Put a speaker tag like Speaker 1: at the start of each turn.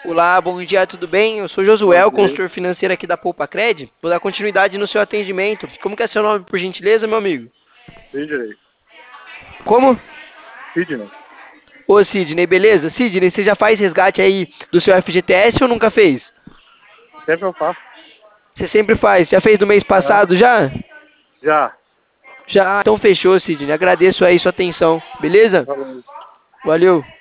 Speaker 1: Olá, bom dia, tudo bem? Eu sou
Speaker 2: Bom
Speaker 1: Josué,
Speaker 2: dia.
Speaker 1: consultor financeiro aqui da Poupa Cred. Vou dar continuidade no seu atendimento. Como que é seu nome, por gentileza, meu amigo?
Speaker 2: Sidney.
Speaker 1: Como?
Speaker 2: Sidney.
Speaker 1: Ô, Sidney, beleza? Sidney, você já faz resgate aí do seu FGTS ou nunca fez?
Speaker 2: Sempre eu faço.
Speaker 1: Você sempre faz. Já fez do mês
Speaker 2: Aham.
Speaker 1: passado já?
Speaker 2: Já.
Speaker 1: Já, então fechou, Sidney. Agradeço aí sua atenção, beleza?
Speaker 2: Falou.
Speaker 1: Valeu.